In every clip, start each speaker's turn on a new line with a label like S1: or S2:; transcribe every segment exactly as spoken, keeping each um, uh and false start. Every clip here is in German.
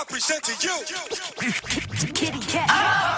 S1: present to you
S2: Kitty Cat.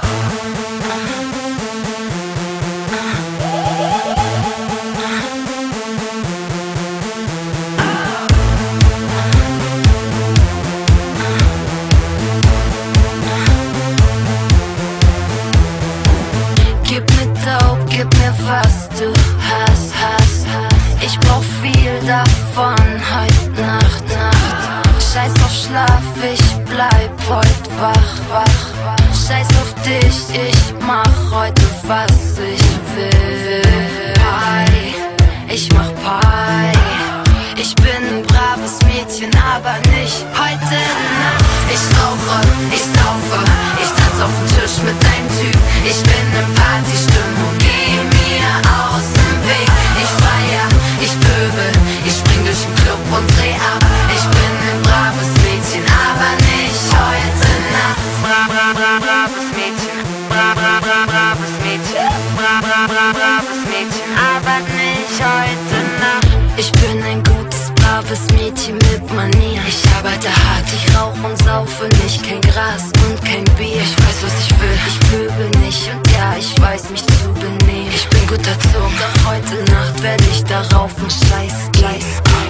S3: Gib mir Dope, gib mir was du hast, hast. Ich brauch viel davon heute Nacht, Nacht. Scheiß auf Schlaf, ich bleib heut wach, wach. Scheiß auf dich, ich mach heute was ich will. Party, ich mach Party. Ich bin ein braves Mädchen, aber nicht heute Nacht. Ich rauche, ich saufe, ich tanz auf dem Tisch mit deinem Typ. Ich bin in Partystimmung, geh mir aus dem Weg. Ich feier, ich pöbel, ich spring durch den Club und dreh ab. Ich bin ein braves Mädchen, aber nicht heute Nacht. Bra, bra, bra, braves Mädchen, bra, bra, bra, braves Mädchen, bra, bra, bra, braves Mädchen, aber nicht heute Nacht. Ich bin ein gutes, braves Mädchen mit Manier. Ich arbeite hart, ich rauch und saufe nicht, kein Gras und kein Bier. Ich weiß, was ich will, ich pöbel nicht und ja, ich weiß mich zu benehmen. Ich bin gut erzogen, doch heute Nacht werde ich darauf ein Scheiß Gleis.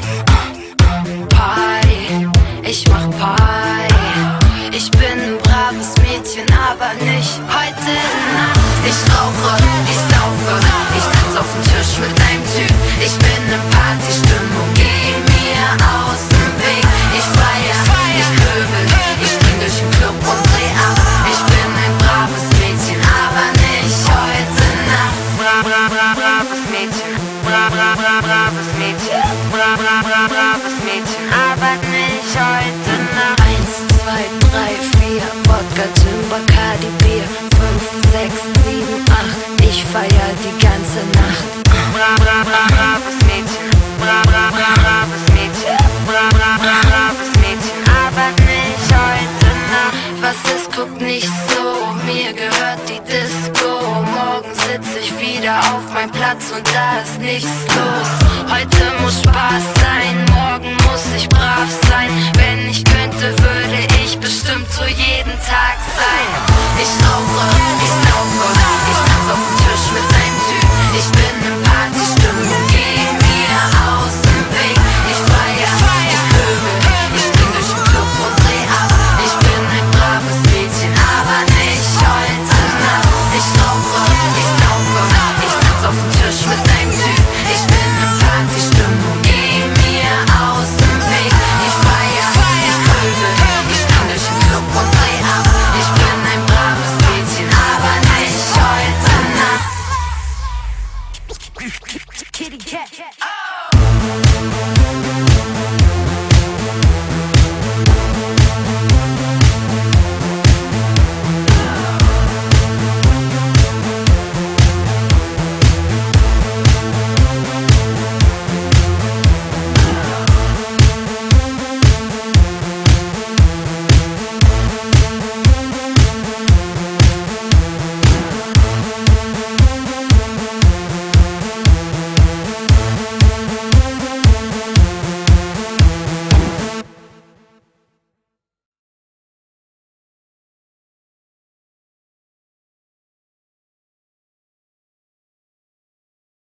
S3: Party, ich mach Party. Ich bin ein braves Mädchen, aber nicht heute Nacht. Ich rauche, ich saufe, ich tanz auf dem Tisch mit deinem Typ. Ich bin in Partystimmung, geh mir aus dem Weg. Ich feier, ich pöbel, ich spring durch den Club und dreh ab. Ich bin ein braves Mädchen, aber nicht heute Nacht. Bra, bra, bra, braves Mädchen, bra, bra, bra, braves Mädchen, bra, bra, bra, braves Mädchen, aber nicht heute Nacht. Eins, zwei, drei, vier, Wodka, Gin, Bacardi, Bier. Fünf, sechs, sieben, acht, ich feier die ganze Nacht. Bra, bra, bra, braves Mädchen, bra, bra, bra, braves Mädchen, bra, bra, bra, braves Mädchen, aber nicht heute Nacht. Was ist, guck nicht so, mir gehört die Disco. Morgen sitz ich wieder auf meinem Platz und da ist nichts